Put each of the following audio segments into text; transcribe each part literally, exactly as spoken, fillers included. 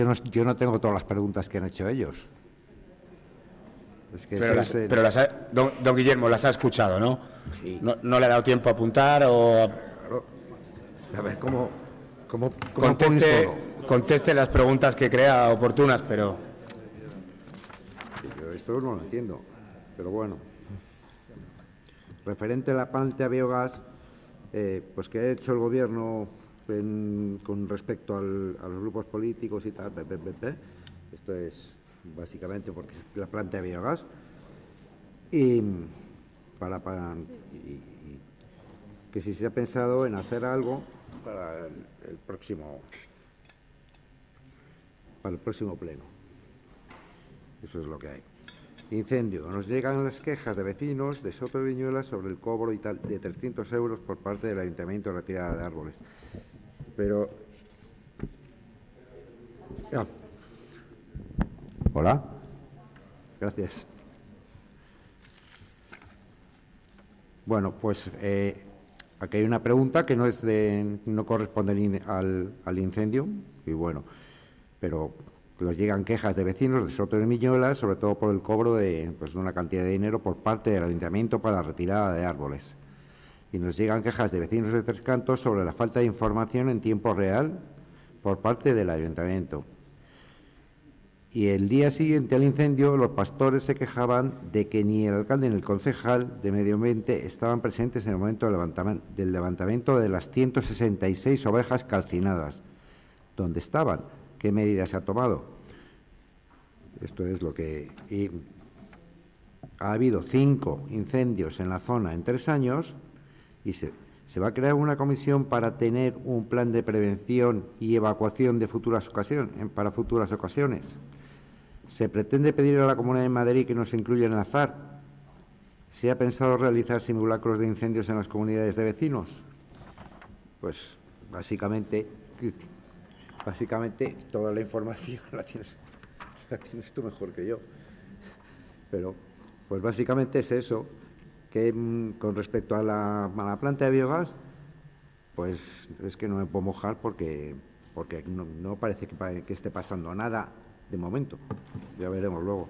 Yo no, yo no tengo todas las preguntas que han hecho ellos. Es que pero las, el... pero las ha, don, don Guillermo, las ha escuchado, ¿no? Sí. ¿No, no le ha dado tiempo a apuntar o...? A ver, ¿cómo, cómo, cómo conteste, conteste las preguntas que crea oportunas, pero... Yo esto no lo entiendo, pero bueno. Referente a la planta de biogás, eh, pues que ha hecho el Gobierno en, con respecto al, a los grupos políticos y tal, be, be, be, be. Esto es básicamente porque es la planta de biogás y para, para y, y que si se ha pensado en hacer algo para el, el próximo para el próximo pleno. Eso es lo que hay. Incendio. Nos llegan las quejas de vecinos de Soto de Viñuelas sobre el cobro y tal de trescientos euros por parte del Ayuntamiento de retirada de árboles. Pero... Ah. Hola. Gracias. Bueno, pues eh, aquí hay una pregunta que no es de, no corresponde al, al incendio y bueno, pero nos llegan quejas de vecinos de Soto de Viñuelas, sobre todo por el cobro de, pues, de una cantidad de dinero por parte del Ayuntamiento para la retirada de árboles. Y nos llegan quejas de vecinos de Tres Cantos sobre la falta de información en tiempo real por parte del Ayuntamiento. Y el día siguiente al incendio, los pastores se quejaban de que ni el alcalde ni el concejal de Medio Ambiente estaban presentes en el momento del levantamiento, del levantamiento de las ciento sesenta y seis ovejas calcinadas. ¿Dónde estaban? ¿Qué medidas se ha tomado? Esto es lo que... Y ha habido cinco incendios en la zona en tres años y se, se va a crear una comisión para tener un plan de prevención y evacuación de futuras ocasiones, para futuras ocasiones. Se pretende pedir a la Comunidad de Madrid que nos incluya en el azar. ¿Se ha pensado realizar simulacros de incendios en las comunidades de vecinos? Pues básicamente... Básicamente, toda la información la tienes, la tienes tú mejor que yo. Pero, pues básicamente es eso, que mmm, con respecto a la, a la planta de biogás, pues es que no me puedo mojar porque, porque no, no parece que, que esté pasando nada de momento. Ya veremos luego.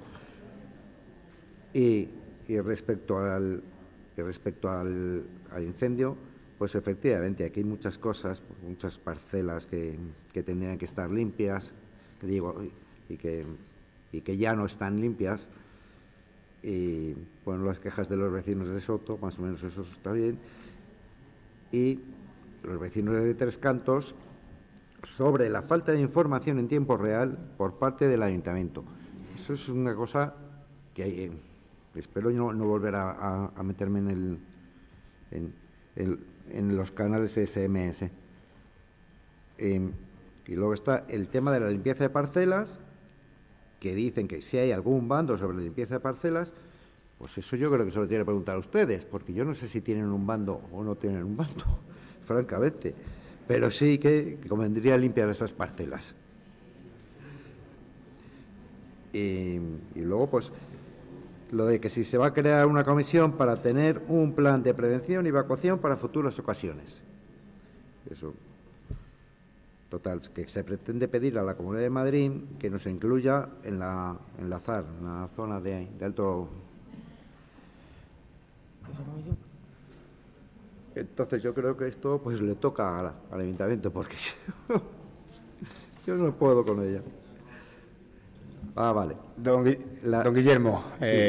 Y, y respecto al, y respecto al, al incendio, pues efectivamente, aquí hay muchas cosas, muchas parcelas que, que tendrían que estar limpias, que digo, y que, y que ya no están limpias. Y bueno, las quejas de los vecinos de Soto, más o menos eso está bien. Y los vecinos de Tres Cantos sobre la falta de información en tiempo real por parte del Ayuntamiento. Eso es una cosa que hay, eh, espero no, no volver a, a, a meterme en el... En, el en los canales S M S. Eh, y luego está el tema de la limpieza de parcelas, que dicen que si hay algún bando sobre la limpieza de parcelas, pues eso yo creo que se lo tiene que preguntar a ustedes, porque yo no sé si tienen un bando o no tienen un bando, francamente, pero sí que, que convendría limpiar esas parcelas. Y, y luego, pues, lo de que si se va a crear una comisión para tener un plan de prevención y evacuación para futuras ocasiones. Eso. Total, que se pretende pedir a la Comunidad de Madrid que nos incluya en la, en la Z A R, en la zona de, de alto... Entonces yo creo que esto pues le toca a la, al Ayuntamiento, porque yo, yo no puedo con ella. Ah, vale. Don, la, don Guillermo, sí. eh,